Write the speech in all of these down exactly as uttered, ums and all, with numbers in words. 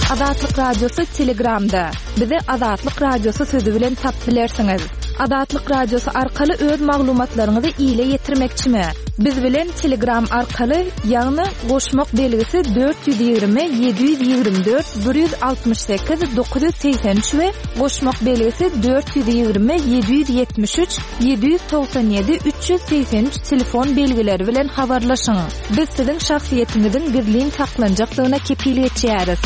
Azatlyk radiosu Telegramda. Bizi Azatlyk radiosu sözü bilen tap bilersiňiz. Azatlyk radiosu arkaly öz maglumatlaryňyzy ýyla ýetirmekçimi? Biz bilen Telegram arkaly ýagny goşmak belgisi dört yüz ýygrimi yedi yüz ýygrimi dört bir yüz altymyş sekiz dokuz yüz seksen üç we goşmak belgisi dört yüz ýygrimi yedi yüz ýetmiş üç yedi yüz toksan ýedi üç yüz seksen üç telefon belgileri bilen habarlaşyň. Biz siziň şahsiýetiniziň gizlin saklanjaklygyna kepilik etýäris.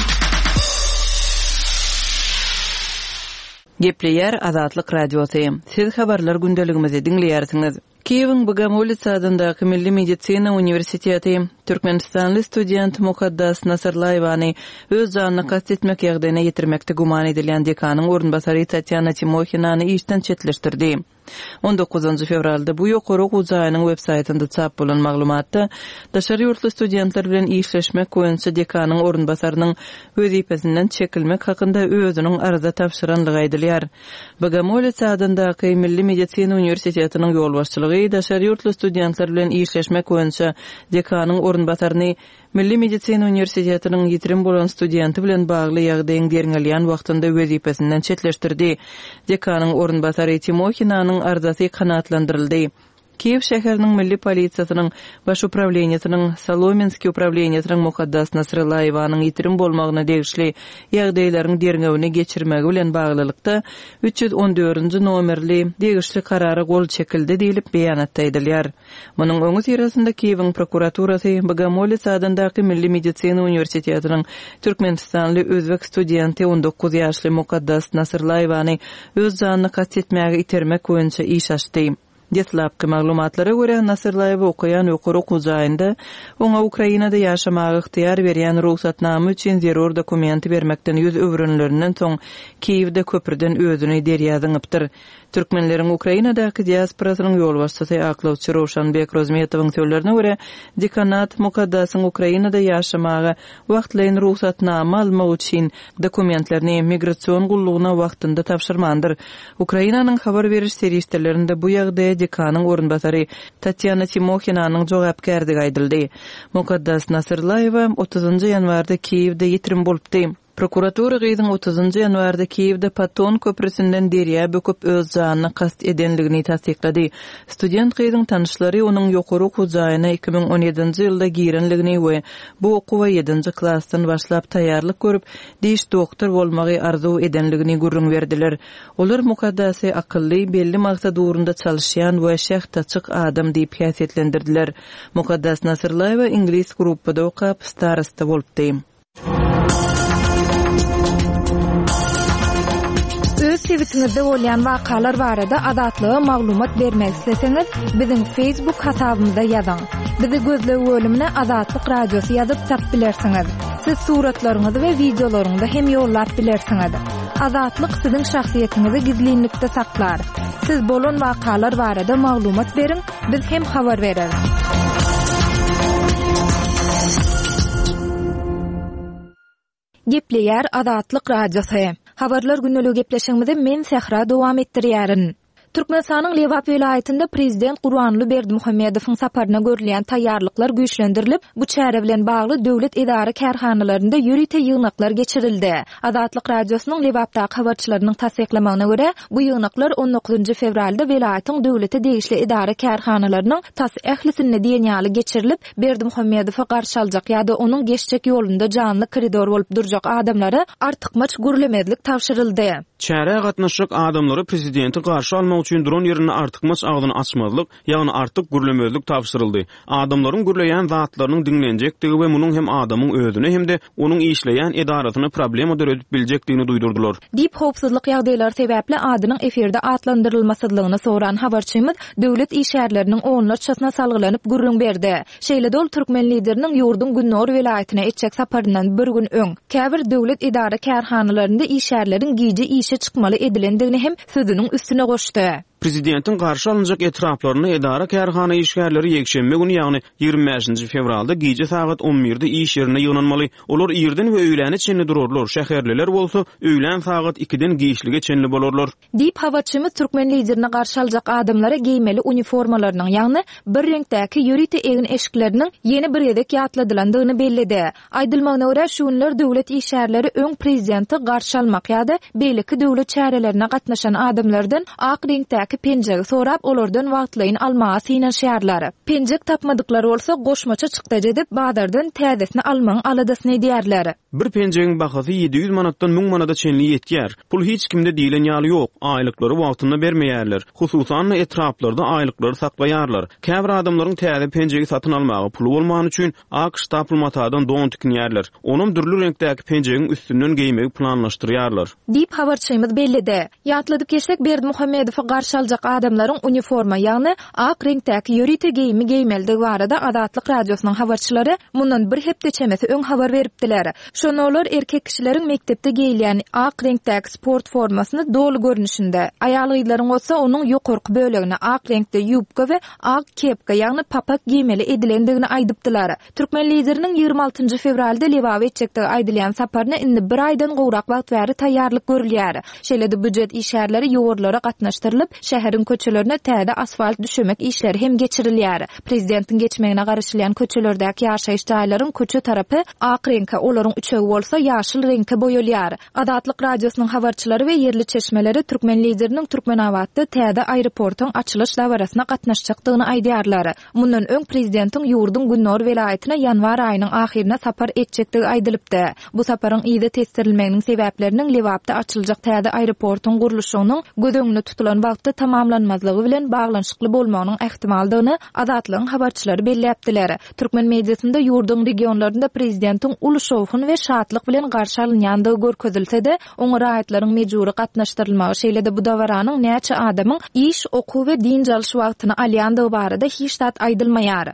Gepleýär Azatlyk radiosu. Siz habarlar gündeligimizi dinleýärsiňiz. Kiýewiň Bogomolets adyndaky Milli Medisina Uniwersiteti Türkmenistanly student Mukaddas Nasrlayevany öz janyny kastetmek ýagdaýyna ýetirmekde guman edilen dekanyň orunbasary Tatyana Timohinany işden çetleşdirdi. on dokuzuncu fevralda bu ýokary okuwçynyň web saytynda çap bolan maglumatda daşary ýurtly studentler bilen işleşmek goýunça dekanyň orunbasarynyň wezipesinden çekilmek hakynda özüniň arza tapşyranlygy aýdylýar. Bogomolets adyndaky Milli Medisina Uniwersitetining ýolbaşçylygy daşary ýurtly studentler bilen işleşmek goýunça dekanyň orunbasaryny Milli Medisina Uniwersitetining ýetirim bolan studenti bilen bagly ýagdaýyň derňelýän wagtynda wezipesinden çetleşdirdi. Dekanyň orunbasary Timohinanyň arzasy kanatlandyryldy. Kiýew şäheriniň milli polisiýasynyň baş upravleniýasynyň Salomenski upravleniýasynyň Mukaddas Nasrlayevanyň ýetirim bolmagyna degişli ýagdaýlaryň derňewine geçirmegi bilen baglylykda üç yüz on dördünji nomerli degişli karary gol çekildi diýilip beýanatda aýdylýar. Munyň öňü sirasynda Kiýewiň prokuraturasy Bogomolets adyndaky Milli Medisina Uniwersitetining Türkmenistanly özbek studenti on dokuz ýaşly Mukaddas Nasrlayevany öz janyny kastetmäge itermek goýunça iş açdy. Detlapky maglumatlara görä Nasrlayew okuyan ýokary okuwçynda oňa Ukrainada ýaşamagy yktyýar berýän ruhsatnama üçin zerur dokumenti bermekden ýüz öwrünlerinden soň Kiýewde köprüden özüni derýazyňypdyr. Türkmenleriň Ukrainadaky diasporasynyň ýolbaşçysy aklawçy Rowşanbek Rozmetowyň sözlerine görä dekanat Mukaddasyň Ukrainada ýaşamagy wagtlaýyn ruhsatnama almak üçin dokumentlerini migrasiýon gullugyna wagtynda tapşyrmandyr. Ukrainanyň habar beriş serişlerinde bu ýagdaýa dekanyň orunbasary Tatyana Timohinanyň jogapkärligi aýdyldy. Mukaddas Nasrlayewa otuzunju ýanwarda Kiýewde ýetirim bolupdy. Prokuratura gyzyň otuzunju ýanwarda Kiýewde Paton köprüsinden derýä böküp öz janyny kast edenligini tasdiklady. Student gyzyň tanışlary onuň ýokary okuwçyna iki ming on ýedinji ýylda girenligini we bu okuwa ýedinji klassdan başlap taýýarlyk görüp, diş doktor bolmagy arzu edenligini gurrun berdiler. Olar Mukaddasy akylly, belli maksat uğrunda çalışýan we şäht açyk adam diýip häsiýetlendirdiler. Mukaddas Nasrlayewa ingliz gruppada okap starosta bolupdy. Öz sevitinizde bolýan wakalar barada azatlyga maglumat bermek isteseňiz, biziň Facebook hasabymyza ýazyň. Bizi gözlegi bölümine Azatlyk radiosu ýazyp tap bilersiňiz. Siz suratlaryňyzy we videolaryňyzy hem ýollap bilersiňiz. Azatlyk siziň şahsiýetiniňizi gizlinlikde saklar. Siz bolan wakalar barada maglumat beriň, biz hem habar bereriz. Gepleýär Azatlyk radiosu. Habarlar günneligi gepleşigimizde men Sehra dowam etdirýärin. Türkmenistanyň Lewap vilayetinde prezident Gurbanly Berdimuhammedowyň saparyna görülen taýýarlyklar güýçlendirilip, bu çäre bilen bagly döwlet idara kärhanalarynda ýürüte ýygnaklar geçirildi. Azatlyk radiosynyň Lewapdaky habarçylarynyň tasdiklamagyna görä, bu ýygnaklar on dokuzunju fevralda vilayetiň döwlete degişli idara kärhanalarynyň tas ählisine diýenýaly geçirilip, Berdimuhammedowa garşy aljak ýa-da onuň geçjek ýolunda janly koridor bolup durjak adamlary artykmaç gürlemezlik tapşyryldy. Çäre gatnaşyk adamlary prezidenti garşy almak üçin dron ýerini artykmaç agdyny açmazlyk, ýagny artyk gürlemezlik tapşyryldy. Adamlaryň gürleýän zatlarynyň dinlenjektigi we munyň hem adamyň özüne hem de onuň işleýän edaratyny problema döredip biljekdigini duýdurdylar. Dip howpsuzlyk ýagdaýlary sebäpli adynyň eferde atlandyrylmasydlygyny soran habarçymyz döwlet işgärleriniň onlarçasyna salgylanyp gürrüň berdi. Şeýle-dol türkmen lideriniň ýurdun Günnor vilaýatyna etjek saparyndan bir gün öň käbir döwlet idara kärhanalarynda işgärleriň giýji işe çykmaly edilendigini hem sözüniň üstüne goşdy. Prezidentin garşy alınjak etraplaryny edara kärhana işgärleri ýekşembe güni ýagny ýygrimi beşinji fevralda gije saat on birde iş ýerine ýygnanmaly. Olar ýerden we öýläne çenli dururlar. Şäherliler bolsa öýlen saat ikiden gişlige çenli bolarlar. Diýip hawaçymyz türkmen liderine garşy aljak adamlara giýmeli uniformalarynyň ýagny bir reňktäki ýörite egin eşikleriniň ýeni bir ýerdek ýatladylandygyny bellidi. Aýdylmagyna görä şunlar döwlet işgärleri öň prezidenti garşy almak ýa-da beýleki döwlet çärelerine gatnaşan adamlardan ak reňktäki penjegi sorap olardan wagtlaýyn almaga synaşýarlar. Penjek tapmadyklary bolsa goşmaça çykdaja dep badardan täzesini almaň aladasyny diýerler. Bir penjegiň bahasy ýedi ýüz manatdan müň manada çenli ýetýär. Pul hiç kimde diýilen ýaly ýok. Aýlyklary wagtynda bermeýärler. Hususan etraplarda aýlyklary saklaýarlar. Käbir adamlaryň täze penjegi satyn almagy pulu bolmany üçin ak stapulmatadan don tikinýärler. Onuň dürli reňktäki penjegiň üstünden geýmegi planlaşdyrýarlar. Diýip habarçymyz bellidi. Ýatladyp geçsek Berdimuhammedow garşy aljak adamlaryň uniforma ýagny ak reňktäki ýörite geýimi geýmeldigi barada Adatlyk radiosynyň habarçylary mundan bir hepde çemesi öň habar beripdiler. Şonolar erkek kişilerin mektepde geýilýän ak reňktäki sport formasyny dolu görnüşinde, aýalgylaryň bolsa onuň ýokurky bölegine ak reňkde ýubka we ak kepka ýagny papak giýmeli edilendigini aýdypdylar. Türkmen lideriniň ýygrimi altynjy fevralda Liwaw etjekdigi aýdylýan saparyna indi bir aýdan gowrak wagt bäri taýýarlyk görülýär. Şeýlede büdjet işgärleri ýogurlara gatnaşdyrylyp, şäheriň köçelerine täze asfalt düşemek işleri hem geçirilýär. Prezidentiň geçmegine garaşylýan köçelerdäki ýaşaýyş jaýlaryň köçe tarapy ak reňke, olaryň üçegi bolsa ýaşyl reňke boýalýar. Adatlyk radiosynyň habarçylary we ýerli çeşmeleri türkmen lideriniň Türkmenawatda täze aeroportyň açylyş dawarasyna gatnaşjakdygyny aýdýarlar. Mundan öň prezidentiň ýurdun Günnor welaýatyna ýanwar aýynyň ahirine sapar etjekdigi aýdylypdy. Bu saparyň ýyda testirilmeginiň sebäpleriniň Liwawda açyljak täze aeroportyň guruluşynyň gödöňüne tutulan wagtda tamamlanmazlygy bilen baglanşykly bolmagynyň ähtimaldygyny Adatlygyň habarçylary belläpdiler. Türkmen mediasynda ýurdun regionlarynda prezidentiň uly şowhun we şatlyk bilen garşy alynýandygy görkezilse-de, oňa raýatlaryň mejburi gatnaşdyrylmagy şeýlede bu dawaranyň näçe adamyň iş, okuw we din jalyş wagtyny alýandygy barada hiç tat aýdylmaýar.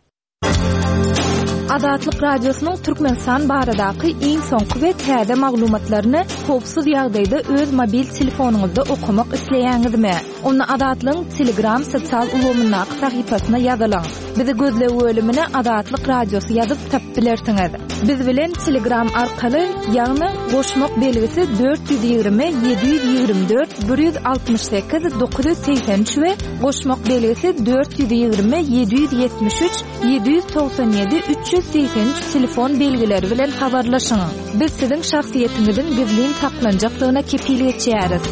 Adatlyk radiosynyň Türkmenistan baradaky iň soňky we täze maglumatlaryny howpsuz ýagdaýda öz mobil telefonuňyzda okumak isleýäňizmi? Onu Adatlygyň Telegram sosial ulgamyna sahypasyna ýazylaň. Bizi gözlegi bölümine Adatlyk radiosy ýazyp tapyp bilersiňiz. Biz bilen Telegram arkaly ýagny goşmak belgisi dört yüz ýygrimi yedi yüz ýygrimi dört bir yüz altymyş sekiz dokuz yüz seksen üç we goşmak belgisi dört yüz ýygrimi yedi yüz ýetmiş üç yedi yüz togsan ýedi üç yüz seksen üç telefon belgileri bilen habarlaşyň. Biz siziň şahsiýetiňizin gizlin saklanjakdygyna kepillik etýäris.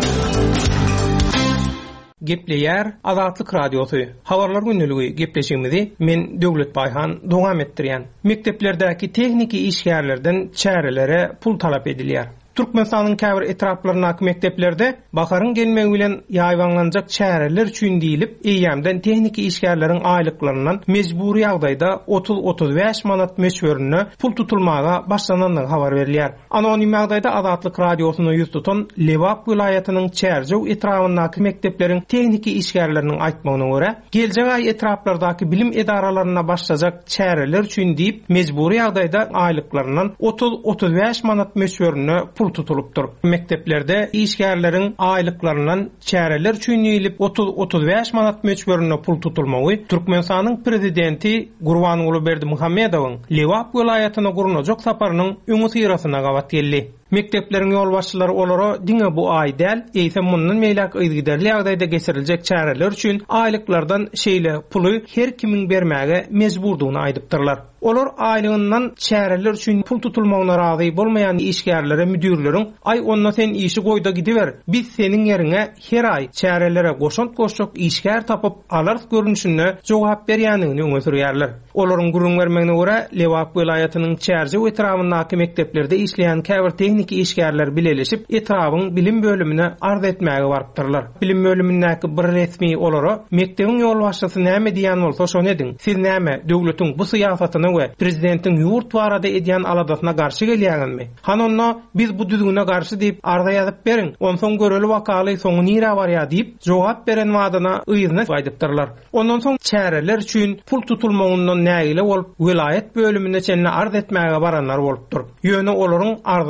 Gepleýär Adatlyk radiosu. Habarlar günneligi gepleşigimizi men Döwlet Bayhan dowam etdirýän. Mekteplerdäki tehniki işgärlerden çärelere pul talap edilýär. Türkmenistanyň käbir etraplaryna mekteplerde bakaryň gelmegi bilen ýaýwanlanjak çäreler üçin diýilip, eýýämden tehniki işgärleriň aýlyklaryndan mejburi ýagdaýda otuz otuz beş manat meşwerine pul tutulmaga başlanandygy habar berilýär. Anonim ýagdaýda Adatlyk radiosyny ýüz tutan Liwap welaýatynyň Çärjow etrapyndaky mektepleriň tehniki işgärleriniň aýtmagyna görä, geljek aý etraplardaky bilim edaralaryna başlajak çäreler üçin diýip mejburi ýagdaýda aýlyklaryndan otuz otuz beş manat meşwerine pul tutulupdyr. Mekteplerde işgärleriň aýlyklaryndan çäreler üçin ýylyp otuz otuz beş manat meşwerine pul tutulmagy Türkmenistanyň prezidenti Gurbanuly Berdimuhammedowyň Liwap welaýatyna gurulajak saparynyň öňü syrasyna gawat geldi. Mektepleriň ýol başçylary olara diňe bu aý däl, eýse mundan meýlek ýygyderli ýagdaýda geçiriljek çäreler üçin aýlyklardan şeýle puly her kimiň bermäge mejburdygyny aýdypdyrlar. Olar aýlygyndan çäreler üçin pul tutulmagyna razy bolmaýan işgärlere müdürleriň ay onna sen işi goýda gidiber, biz seniň ýerine her aý çärelere goşant goşak işgär tapyp alar görnüşinde jogap berýändigini öňe sürýärler. Olaryň gurrun bermegine görä Liwap welaýatynyň Çärjow etrapyndaky mekteplerde işleýän käbir tehniki işgärler bileleşip etrabyň bilim bölümine arz etmäge barypdyrlar. Bilim bölümindäki bir resmi olara mektebiň ýol başçysy näme diýen bolsa şonu ediň. Siz näme döwletiň bu syýasatyna we prezidentiň ýurt barada edýän aladasyna garşy gelýärmi? Hanonno biz bu düzgüne garşy diýip arza ýazyp beriň. Onsoň göreli wakaly soňy nira barýa diýip jogap beren wadyna ýyzyna aýdypdyrlar. Ondan soň çäreler üçin pul tutulmagyndan nägile bolup, vilayet bölümine çenli arz etmäge baranlar bolupdyr. Ýöne olaryň arzyny hem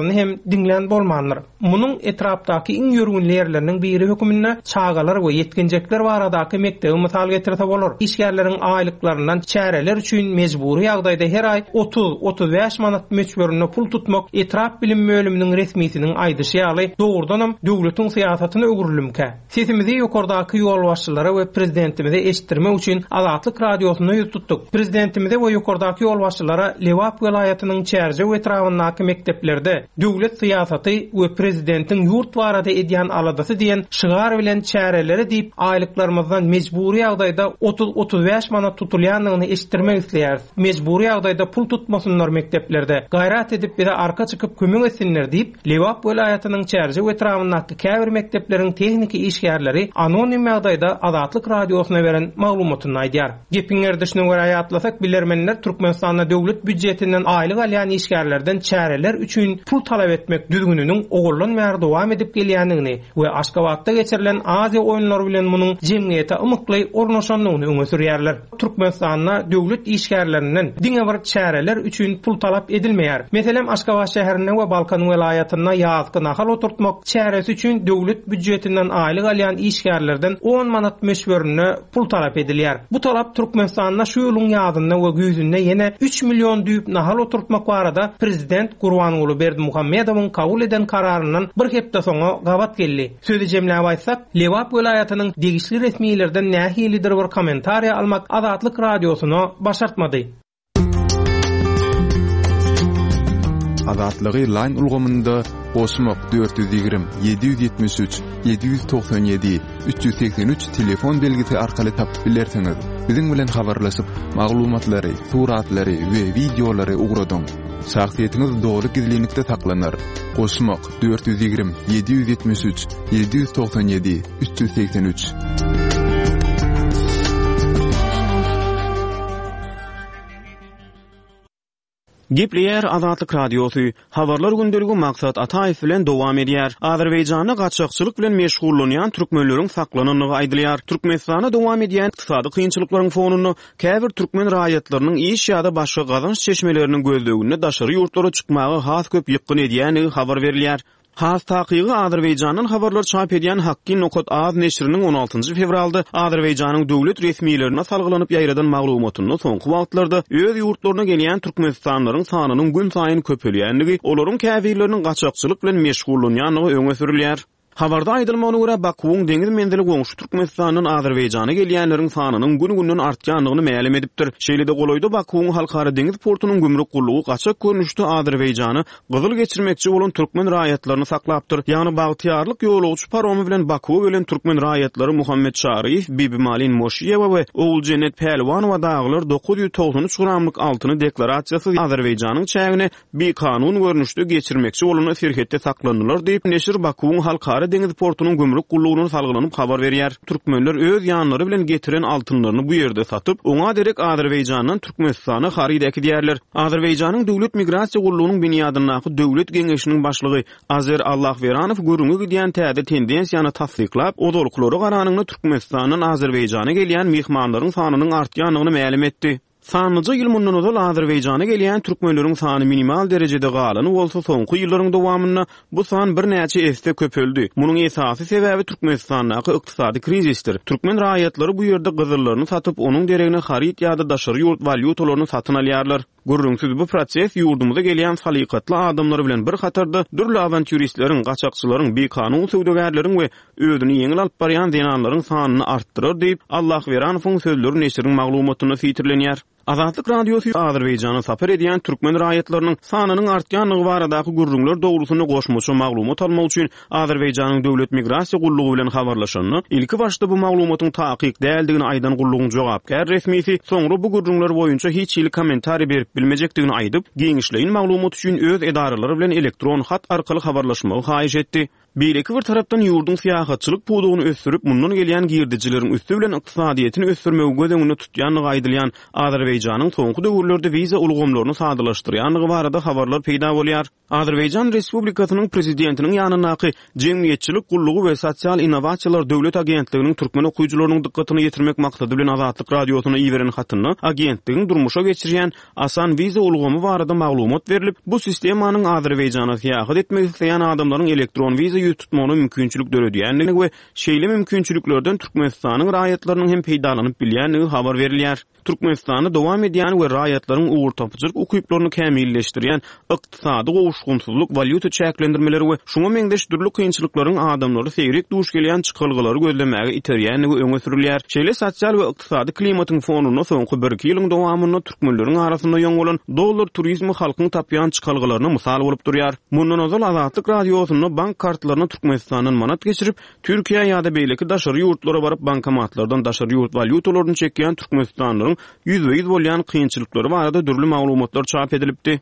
dinlen bolmanlar. Munun etrapdaky iň ýörgün ýerleriň biri hökümine çağalar we yetkinjekler baradaky mektebi mysal getirse bolar. İşgärleriň aýlyklaryndan çäreler üçin mejburi ýagdaýda her ay otuz otuz beş manat meçberine pul tutmak etrap bilim bölüminiň resmiýetiniň aýdyşy ýaly dogrudanam döwletiň syýasatyny öwrülümkä. Sesimizi ýokardaky ýol başçylary we prezidentimize eşitdirmek üçin Azatlyk radiosyny tutduk. Prezidentimize we ýokardaky ýol başçylara Lewap welaýatynyň çärje we etrafyndaky mekteplerde döwlet syýasaty we prezidentiň ýurt barada edýän aladasy diýen şygar bilen çäreleri diýip aýlyklarymyzdan mejburi ýagdaýda otuz otuz beş manat tutulýanlygyny eşitdirmek isleýär. Mejburi ýagdaýda pul tutmasynlar mekteplerde. Gaýrat edip bize arka çykyp kömek etsinler diýip Lewap welaýatynyň çärje we etrafyndaky käbir mektepleriň tehniki işgärleri anonim ýagdaýda Azatlyk radiosyna beren maglumatyny aýdýar. Gepiňer dışyna görä aýatlasak bilermenler Türkmenistanda döwlet büdjetinden aýlyk alýan işgärlerden çäreler üçin pul talap etmek düzgününiň ogurlanmaýar dowam edip gelýändigini we Aşgabatda geçirilen Aziýa oýunlary bilen munyň jemgyýete ymykly ornaşanlygyny öňe sürýärler. Türkmenistanda döwlet işgärlerinden diňe bir çäreler üçin pul talap edilmeýär. Meselem Aşgabat şäherine we Balkan welaýatyna ýazgy nahal oturtmak çäresi üçin döwlet büdjetinden aýlyk alýan işgärlerden on manat meşberine pul talap edilýär. Bu talap Türkmenistanda şu ýylyň ýazynda we güýzünde ýene üç million düýüp nahal oturtmak barada prezident Gurbanuly Berdimuhammedowyň kabul eden kararyndan bir hepde soňa gabat geldi. Sözi jemläp aýtsak, Lewap welaýatynyň degişli resmiýetlerden nähilidir bir kommentariýa almak Azatlyk radiosyna başartmady. Azatlygy line ulgamynda Osmak dört yüz yirmi yedi yüz yetmiş üç yedi yüz doksan yedi üç yüz seksen üç telefon belgisi arkaly tapyp bilersiňiz. Biziň bilen habarlaşyp maglumatlary, suratlary we videolary ugradyň. Şahsiýetiniz dogry gizlilikde saklanır. Osmak dört yüz yirmi yedi yüz yetmiş üç yedi yüz doksan yedi üç yüz seksen üç. Gepleyer Azatlyk radiosu habarlar gündeligi maksat Ataýew bilen dowam edýär. Azerbaýjanda gaçakçylyk bilen meşgullanýan türkmenleriň saklananlygy aýdylýar. Türkmenistana dowam edýän ykdysady kynçylyklaryň fonuny käbir türkmen raýatlarynyň iş ýa-da başga gazanç çeşmeleriniň gözleginde daşary ýurtlara çykmagy has köp ýykyn edýäni habar berilýär. Has taqiqi Azerbaýjanyň habarlar çap edýän Hakkyn Nokat Az neşriniň on altynjy fevralda Azerbaýjanyň döwlet resmiýetlerine salgylanyp ýaýradan maglumatyny soňky wagtlarda öz ýurtlaryna gelýän türkmenistanlaryň sanynyň gün saýyn köpelýändigi, olaryň käbirleriniň gaçakçylyk bilen meşgullanýanlygy öňe sürilýär. Habarda aýdylmagyna görä Bakuň deňiz mendili goňşy Türkmenistanyň Azerbaýjana gelýänleriň sanynyň gün-günden artýanlygyny ma'lum edipdir. Şeýle-de goloýda Bakuň halkara deňiz portunyň gümrük gullugy gaçak görnüşde Azerbaýjany gyzyl geçirmekçi bolan türkmen raýatlaryny saklapdyr. Ýagny bagtyarlyk ýolagçy paromy bilen Bakuw bilen türkmen raýatlary Muhammed Şaryf, Bibi Malin Moşiýewa we Oğul Cennet Pählwanowa daglar dokuz yüz togson üç gramlyk altyny deklarasiýasy Azerbaýjanyň çägine bir kanun görnüşde geçirmekçi bolan serhetde saklandylar diýip neşir Bakuň halkara deňiz portunyň gümrük gullugyny salgylanyp habar berýär. Türkmenler öz ýanlary bilen getiren altynlaryny bu ýerde satyp, oňa derek Azerbaýjanyň Türkmenistana harydaky diýerler. Azerbaýjanyň döwlet migrasiýa gullugynyň biniýadyndaky döwlet geňeşiniň başlygy Azer Allahveranow görüňe gidýän täze tendensiýany tasdiklap, odolklary garanyny Türkmenistanyň Azerbaýjana gelýän mehmanlaryň sanynyň artýanlygyny ma'lum etdi. Sanlyca ýyl mundan ozal Azerbaýjana gelýän türkmenleriň sany minimal derejede galyny bolsa soňky ýyllaryň dowamynda bu san bir näçe esde köpeldi. Munyň esasy sebäbi Türkmenistandaky ykdysady krizisdir. Türkmen raýatlary bu ýerde gyzyllaryny satyp, onuň deregine haryt ýa-da daşary ýurt valyutalaryny satyn alýarlar. Görüňsiz bu proses ýurdumyza gelýän salykatly adamlar bilen bir hatarda dürli avantüristleriň, gaçakçylaryň, bekanun söwdegärleriň we ödüni ýeňil alyp barýan denanlaryň sanyny artdyrar diýip Allahveranowyň sözleri neşriň maglumatyny fitrlenýär. Azatlyk radiosu Azerbaýjana sapar edýän türkmen raýatlarynyň sanynyň artýanlygy baradaky gürrüňler dogrusyny goşmuşy maglumat almak üçin Azerbaýjanyň döwlet migrasiýa gullugy bilen habarlaşanyny, ilki başda bu maglumatyň taqiq däldigini aýdan gullugyň jogapkär resmiýeti soňra bu gürrüňler boýunça hiç ýyl kommentari berip bilmejekdigini aýdyp, giňişleýin maglumat üçin öz edaralary bilen elektron hat arkaly habarlaşmagy haýyş etdi. Beýleki bir tarapdan ýurdun syýasatçylyk pudugyny ösdürip, mundan gelýän girdijileriň üstü bilen ykdysadyýetyny ösdürmegi gözüňde tutýan gaýdylýan Azerbaýjanyň soňky döwürlerde wiza ulgamlaryny sadylaşdyrýanlygy barada habarlar peýda bolýar. Azerbaýjan Respublikasynyň prezidentiniň ýanynaky Jemgyýetçilik gullugy we sosial innovasiýalar döwlet agentliginiň türkmen okuyjylarynyň dikkatyny ýetirmek maksady bilen Azatlyk radiosyna iýeren hatyny agentligiň durmuşa geçirýän asan wiza ulgamy barada maglumat berilip, bu sistemanyň Azerbaýjana syýahat etmek isleýän adamlaryň elektron wiza ýutmagyna mümkinçilik döredýänligi we şeýle mümkinçiliklerden Türkmenistanyň raýatlarynyň hem peýdalanyp bilýänligi habar berilýär. Türkmenistany dowam edýän we raýatlaryň ugur tapjylyk ukyplaryny kämilleşdirýän ykdysady gowuşgunsuzlyk, valyuta çäklendirmeleri we şuňa meňdeşdirlik kynçylyklaryň adamlary seýrek duş gelýän çykylgylary gözlemäge iterýänligi öňe sürilýär. Şeýle sosial we ykdysady klimatyň fonuny soňky bir iki ýylyň dowamyny türkmenleriň arasynda ýoň bolan dollar turizmi halkyň tapýan çykylgylaryna mysal bolup durýar. Mundan ozal Azatlyk radiosyny bank kartlaryny Türkmenistanyň manat geçirip, Türkiýe ýa-da beýleki daşary ýurtlara baryp bankomatlardan daşary ýurt valyutalaryny çekýän Türkmenistanyň yüzde-yüz bolýan kynçylyklary barada dürli maglumatlar çap edilipdi.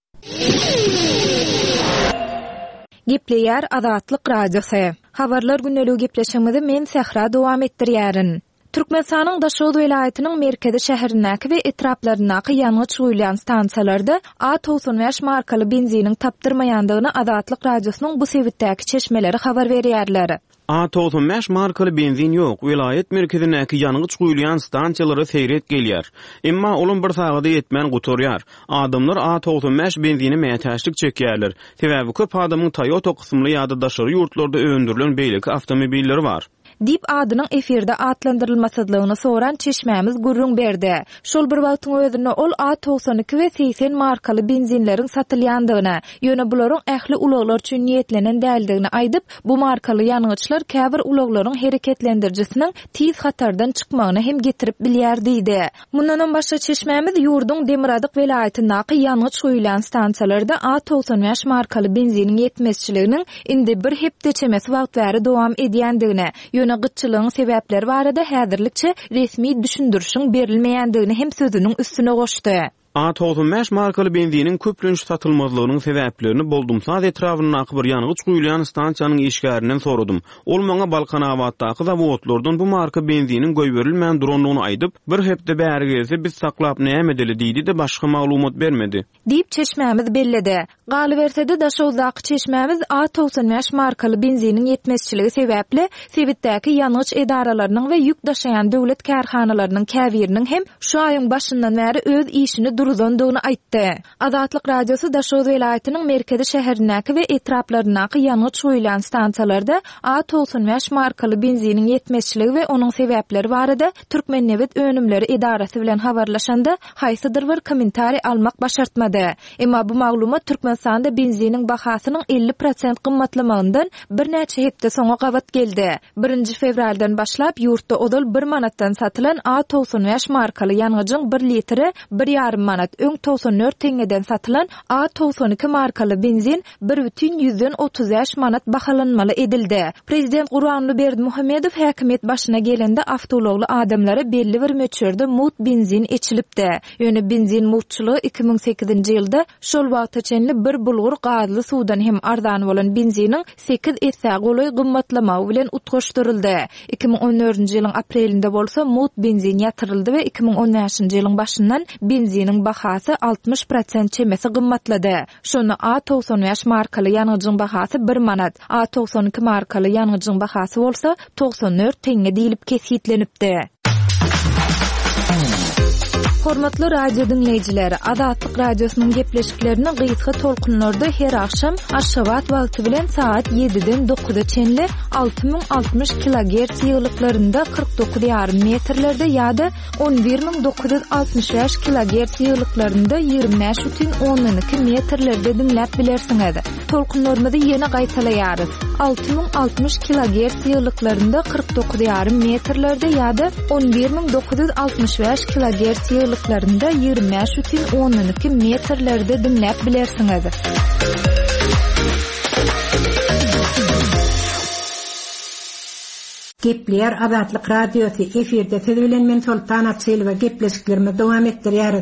Gepleýär Azatlyk radiosy. Habarlar günneligi gepleşigimizi men Sehra dowam etdirýärin. Türkmenistanyň Daşoz welaýatynyň merkezi şäherindäki we etraplaryndäki ýanyç guýulan stansiýalarda A doksan beş markaly benziniň tapdyrmaýandygyny Azatlyk radiosynyň bu sebitdäki çeşmeleri habar berýärler. A doksan beş markaly benzin ýok, welaýat merkezindäki ýanyç guýulan stansiýalary seýret gelýär. Emma olum bir sagada ýetmän gutorýar. Adamlar A doksan beş benzini mätäçlik çekýärler. Sebäbi köp adamyň Toyota kysymly ýa-da daşary ýurtlarda öndürilen beýleki awtomobilleri bar. Dip adynyň efirde atlandyrylmasydlygyny soran çeşmämiz gurrun berdi. Şol bir wagtyň özünde ol A doksan iki we seksen markaly benzinleriň satylýandygyny, ýöne bularyň ähli ulaglar üçin niýetlenen däldigini aýdyp, bu markaly ýanyçlar käbir ulaglaryň hereketlendirjisiniň tiz hatardan çykmagyny hem getirip bilýär diýdi. Mundan başga çeşmämiz ýurdun Demiradyk welaýatyndaky ýanyç guýulan stansiýalarda A doksan beş markaly benziniň ýetmezçiliginiň indi bir hepdeçemes wagtlary dowam edýändigini, gyçylygyň sebäpleri barada häzirlikçe resmi düşündürüşiň berilmeýändigini hem sözüniň üstüne goşdy. A doksan beş markaly benziniň köplenç satylmazlygynyň sebäplerini boldumsaz etrafyndaky bir ýanyç guýulan stansiýanyň işgärinden soradym. Ol maňa Balkanawatdaky zawodlardan bu marka benziniň goýberilmän duranlygyny aýdyp, bir hepde bäri gelse biz saklap näme edeli diýdi de başga maglumat bermedi. Diýip çeşmämiz belledi. Galybersede Daşowdaky çeşmämiz A doksan beş markaly benziniň ýetmezçiligi sebäpli sebitdäki ýanyç edaralarynyň we ýük daşaýan döwlet kärhanalarynyň käbiriniň hem şu aýyň başyndan bäri öz işini duruzandygyny aýtdy. Azatlyk radiosy Daşoz welaýatynyň merkezi şäherindäki we etraplaryndäki ýanyç guýulan stansiýalarda A doksan beş markaly benziniň ýetmezçiligi we onuň sebäpleri barada Türkmennewet önümleri idarasy bilen habarlaşanda haýsydyr bir kommentari almak başartmady. Emma bu maglumat Türkmenistanda benziniň bahasynyň elli prosent gymmatlamagyndan bir näçe hepde soňa gabat geldi. birinji fevraldan başlap ýurtda odal bir manatdan satylan A doksan beş markaly ýanyjyň bir litri bir ýarym manat, öň doksan dört teňeden satylan A doksan iki markaly benzin bir бүтүn yüzden otuz beş manat bahalanmaly edildi. Prezident Gurbanly Berdimuhammedow häkimet başyna gelende awtologly adamlara belli bir möçürde mut benzin içilipdi. Ýöne benzin mutçylygy iki ming sekizinji ýylda şol wagtçenli bir bulgur gazly suwdan hem arzan bolan benziniň sekiz esse goly gymmatlamagy bilen utgaşdyryldy. iki ming on dördünji ýylyň aprelinde bolsa mut benzin ýatyryldy we iki ming on beşinji ýylyň başyndan benziniň bahasy altmış prosent çemesi gymmatlady. Şonu A doksan beş markaly ýanyjyň bahasy bir manat, A doksan iki markaly ýanyjyň bahasy bolsa doksan dört teňe diýilip kesitlenipdi. Hormatly radio dinleýijileri, Azatlyk radiosynyň gepleşiklerini gysga tolkunlarda her akşam Aşgabat wagty bilen saat ýediden dokuza çenli altı ming altmış kilohertz ýyglyklarynda kırk dokuz ýarym metrlerde ýa-da on bir ming dokuz yüz altmış beş kilohertz ýyglyklarynda ýygrimi beş бүтүn oňdan iki metrlerde dinläp bilersiňiz. Tolkunlarymyzy ýene gaýtalaýarys. altı ming altmış kilohertz ýyglyklarynda kırk dokuz ýarym metrlerde ýa-da on bir ming dokuz yüz altmış beş kilohertz ýyglyklarynda ýygrimi beş бүтүn oňdan iki metrlerde dinläp bilersiňiz. Gepleýär Azatlyk radiosy efirde siz bilen men Sultan Atsyl we gepleşiklerimi dowam etdirýäris.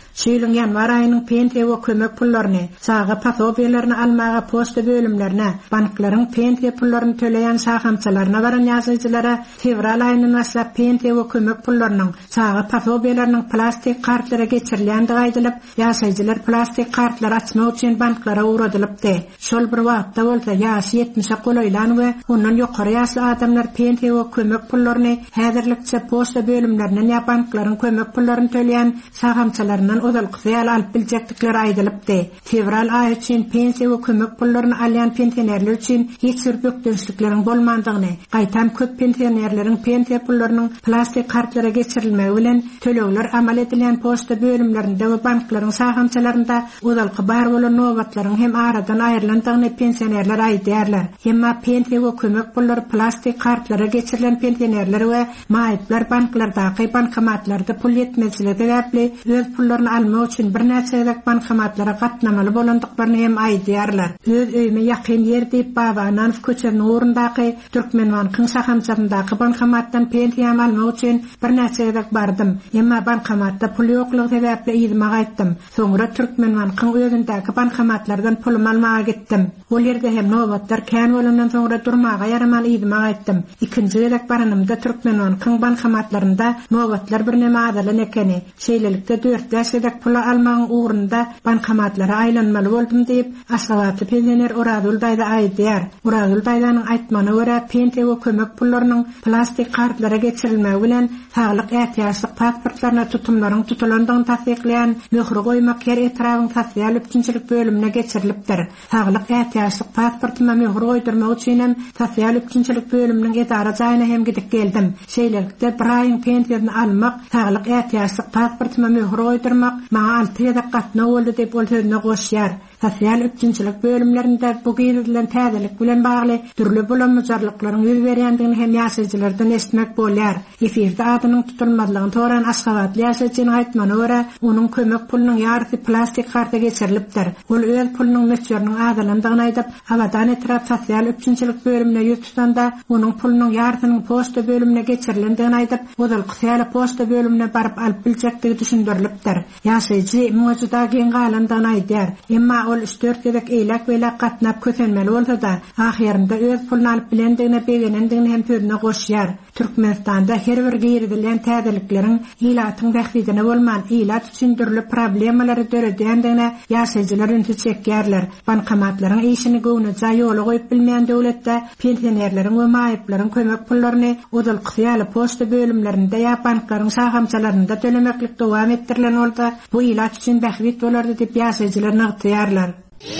Şeýleň ýanwar aýynyň pensiýa we kömek pullaryny, saga pasobiyalaryny almaga posta bölümlerine, banklaryň pensiýa pullaryny töleýän sahamçylaryna baran ýazyjylara fevral aýynyň başlap pensiýa we kömek pullarynyň saga pasobiyalarynyň plastik kartlara geçirilendi gaýdylyp, ýaşaýjylar plastik kartlar açmak üçin banklara uğradylypdy. Şol bir wagtda bolsa ýaşy ýetmişe golaýlan we ondan ýokary ýaşly adamlar pensiýa we kömek pullaryny häzirlikçe posta bölümlerinden ýa banklaryň kömek pullaryny töleýän sahamçylaryndan odalkyzy alyp biljekdikleri aýdylypdy. Fevral aýy üçin pensiýa we kömek pullaryny alýan pensionerler üçin hiç bir bökdünçlikleriň bolmandygyny, gaýtam köp pensionerleriň pensiýa pullarynyň plastik kartlara geçirilmegi bilen tölegler amal edilen posta bölümlerinde we banklaryň sahamçylarynda odalky bar bolan nowatlaryň hem aradan aýrylandygyny pensionerler aýdýarlar. Hemma pensiýa we kömek pullary plastik kartlara geçirilen pensionerler we maýyplar banklardaky bankomatlarda pul ýetmezligi sebäpli öz pullaryny almak üçin bir näçe bankomatlara gatnamaly bolandyklaryny hem aýdýarlar. Öz öýüme ýakyn ýer diýip Babanan köçerini uğrundaky Türkmenbankyň sahamçylygyndaky bankomatdan pensiýa almak üçin bir näçe bardım. Emma bankomatda pul ýoklugy sebäpli ýyma gaýtdym. Soňra Türkmenbankyň özündäki bankomatlardan pul almaga gitdim. Ol ýerde hem nowatlar kän bolandan soňra durmaga ýaramaly ýyma gaýtdym. Ikinji gezek baranymda Türkmenbankyň bankomatlarynda nowatlar bir näme adalan ekeni. Şeýlelikde dört ýaşlyk pul almagyň uğrunda bankomatlara aýlanmaly boldum diýip Aşgabatly pensioner Uradul daýda aýdýar. Uradul daýdanyň aýtmana görä pensiýa we kömek pullarynyň plastik kartlara geçirilmegi bilen saglyk ähtiýaçlyk pasportlaryna tutumlaryň tutulandygyny tasdikleýän möhür goýmak ýer etragyň sosial üçinçilik bölümine geçirilipdir. Saglyk ähtiýaçlyk pasportyma möhür goýdurmak üçin hem sosial üçinçilik bölüminiň edara jaýyna hem gidip geldim. Şeýlelikde bir aýyň pensiýany almak, saglyk ähtiýaçlyk pasportyma möhür goýdurmak maňa alty ýa-da gatna boldy diýip ol sözüne goşýar. Sosial üçinçilik bölümlerinde bu giýdilen täzelik bilen bagly türlü bolan mujarlyklaryň ýüz berýändigini hem ýaşaýjylardan esmek bolýar. Efirde adynyň tutulmadylygyny toran Aşgabatly ýaşaýjynyň aýtmana görä, onuň kömek pulunyň ýarysy plastik karta geçirilipdir. Ol öz pulunyň möçberiniň adalandygyny aýdyp, hawadan etrap sosial üçinçilik bölümine ýüz tutanda, onuň pulunyň ýarysynyň posta bölümine geçirilendigini aýdyp, odal kysýaly posta bölümine baryp alyp biljekdigi düşündirilipdir. Ýaşaýjy mowzuda giň galandygyny aýdýar. Emma ol üç dört gezek eýlek we gatnap kösenmeli bolsa da, ahirinde öz puluny alyp bilendigine begenendigini hem sözüne goşýar. Türkmenistanda her bir giýdilen täzelikleriň ilatyň bäxtidine bolman ilat üçin türlü problemalary döredýändigine ýaşaýjylar ünsi çekýärler. Bankomatlaryň işini göwnüje ýola goýup bilmeýän döwletde pensionerleriň we maýyplaryň kömek pullaryny odal kysýaly posta bölümlerinde ýa banklaryň sahamçylarynda tölemeklik dowam ettirilen bolsa, bu ilat üçin bäxtit bolardy diýip ýaşaýjylar nagtýarlar.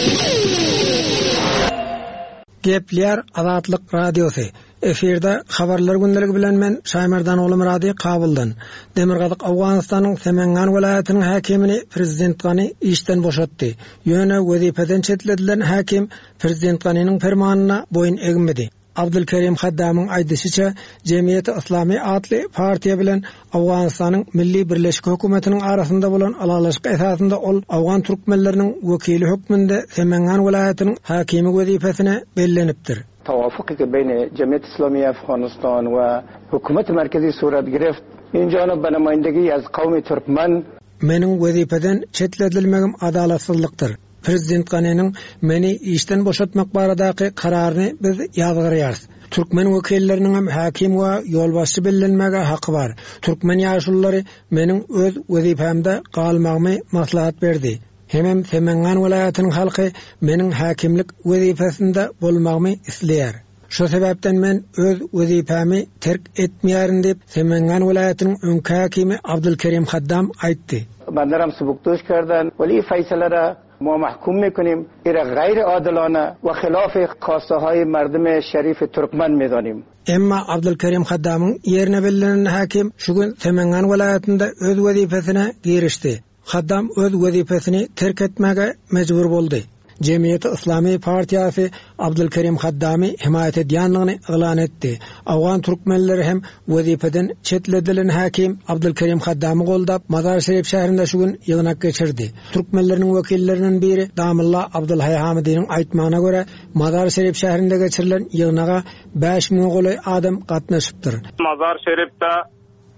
Gepler Azatlyk Radiosu. Efirde habarlar gündəligi bilen men Şaymardan oğlum Radi Kabuldan. Demirgazyk Awganystanyň Semengan welaýatynyň häkimini prezident Gany işden boşatdy. Ýöne wezipeden çetledilen häkim prezident Ganynyň fermanyna boyun egmedi. Abdulkerim Haddamyň aýdysyça, Jemiyeti Islami adly partiýa bilen Awganystanyň milli birleşik hökümetiniň arasynda bolan alalaşyk esasynda ol Awgan türkmenleriniň wekili hökmünde Semengan welaýatynyň häkimi wezipesine bellenipdir. توافقی که بین جمعیت اسلامی افغانستان و حکومت مرکزی صورت گرفت این جانب به نمایندگی از قوم ترکمن mening wezipeden çetledilmegim adalatsızlıktır. Prezident Ganynyň meni işden boşatmak baradaky kararyny biz ýazgyrýarys. Türkmen wekilleriniň hem hakim we ýolbaşçy bellenmege haky bar. Türkmen ýaşullary meniň öz wezipemde galmagymy maslahat berdi. Hemem Semengan welaýatynyň halky meniň hakimlik wezipesinde bolmagymy isleýär. Şu sebäpden men öz wezipemi terk etmeýärin diýip Semengan welaýatynyň öňki hakimi Abdulkerim Haddam aýtdy. بندرم سبکدوش کردن ولی فیصله را ما محکوم میکنیم ایره غیر عادلانه و خلاف خواسته های مردم شریف ترکمن میدانیم. Emma Abdulkerim Haddamyň ýerine bellenen hakim şu gün Semengan welaýatynda öz wezipesine girişdi. Haddam öz wezipesini terk etmege mecbur boldy. Cemiyeti İslami Partiyası Abdulkerim Haddamy himayet edýändigini elan etdi. Awgan türkmenleri hem wezipeden çetledilen hakim Abdulkerim Haddamy goldap Mazar Şerif şäherinde şu gün ýygnak geçirdi. Türkmenleriniň wekilleriniň biri Damylla Abdulhay Hamidiň aýtmagyna görä Mazar Şerif şäherinde geçirilen ýygnaga beş miň goly adam gatnaşypdyr. Mazar Şerifde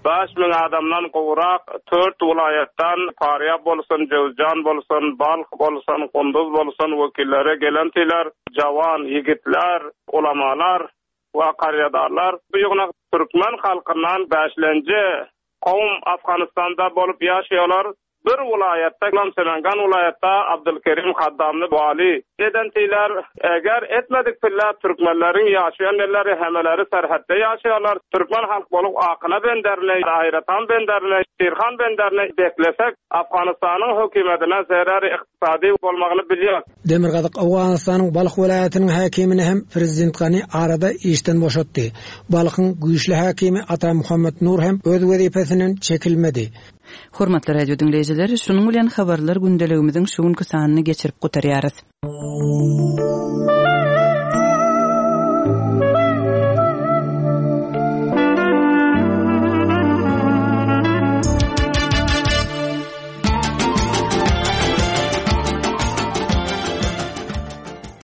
beş bin adamdan gowrak dört vilayetden Faryab bolsun, Jowzjan bolsun, Balx bolsun, Kunduz bolsun wekillere gelentiler, jawan yigitler, ulamalar we qaryadarlar bu ýoguna Türkmen halkyndan beşlenji kowum Afganistanda bolup ýaşaýarlar. Bir vilayetde, Semengan vilayetde Abdülkerim Haddamly wali edentiler eger etmedik pilla Türkmenlerin ýaşaýan yerleri hemeleri serhatda ýaşaýarlar. Türkmen halk bolup akyna benderle, Aýratan benderle, Şirhan benderle beklesek Afganistanyň hökümetine zarar iqtisadi bolmagyny bilýär. Demirgazyk Awganystanyň Balx welaýatynyň häkimini hem prezident Gany arada işden boşatdy. Balxyň güýçli häkimi Ata Muhammed Nur hem öz wezipesinden çekilmedi. Hormatly radio dinleýijileri, şunuň bilen habarlar gündeligimiziň şu günkü sanyny geçirip gotarýarys.